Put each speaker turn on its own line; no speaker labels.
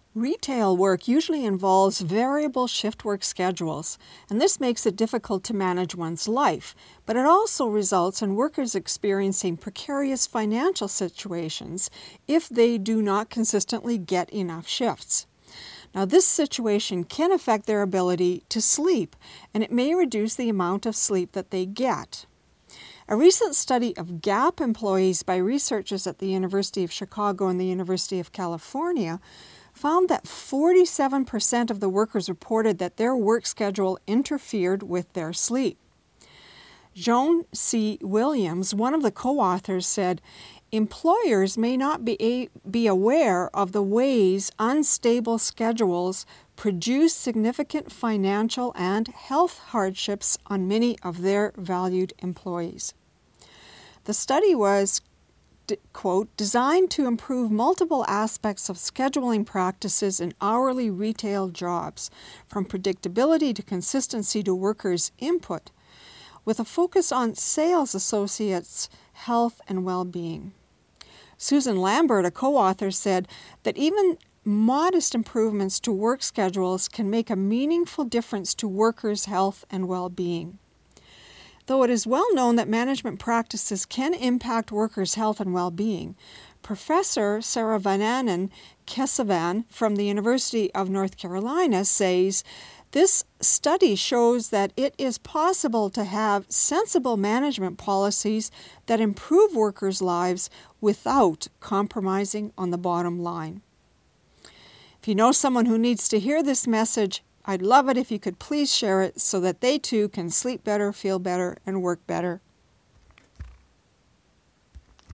Retail work usually involves variable shift work schedules, and this makes it difficult to manage one's life, but it also results in workers experiencing precarious financial situations if they do not consistently get enough shifts. Now, this situation can affect their ability to sleep, and it may reduce the amount of sleep that they get. A recent study of GAP employees by researchers at the University of Chicago and the University of California found that 47% of the workers reported that their work schedule interfered with their sleep. Joan C. Williams, one of the co-authors, said, "Employers may not be aware of the ways unstable schedules produce significant financial and health hardships on many of their valued employees." The study was, quote, "designed to improve multiple aspects of scheduling practices in hourly retail jobs, from predictability to consistency to workers' input, with a focus on sales associates' health and well-being." Susan Lambert, a co-author, said that even modest improvements to work schedules can make a meaningful difference to workers' health and well-being. Though it is well known that management practices can impact workers' health and well-being, Professor Saravanan Kesavan from the University of North Carolina says, "This study shows that it is possible to have sensible management policies that improve workers' lives without compromising on the bottom line." If you know someone who needs to hear this message, I'd love it if you could please share it so that they too can sleep better, feel better, and work better.